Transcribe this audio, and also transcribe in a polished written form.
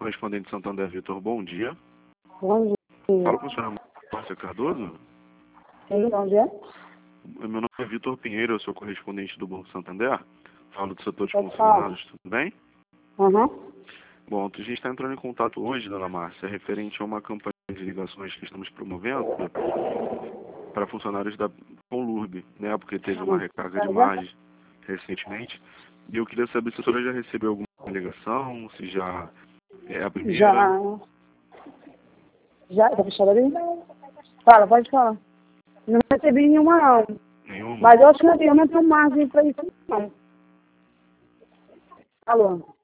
correspondente Santander, Vitor, bom dia. Bom dia. Fala com a senhora Márcia Cardoso. Sim, bom dia. Meu nome é Vitor Pinheiro, eu sou correspondente do Banco Santander. Falo do setor de Pode consignados, tudo bem? Uhum. Bom, a gente está entrando em contato hoje, dona Márcia, referente a uma campanha de ligações que estamos promovendo para funcionários da Conlurb, né? Porque teve uma recarga de margem recentemente. E eu queria saber se a senhora já recebeu alguma ligação, se já é a primeira. Já, tá fechado ali? Fala, pode falar. Não recebi nenhuma não. Nenhuma? Mas eu acho que eu não tenho margem para isso não. Alô?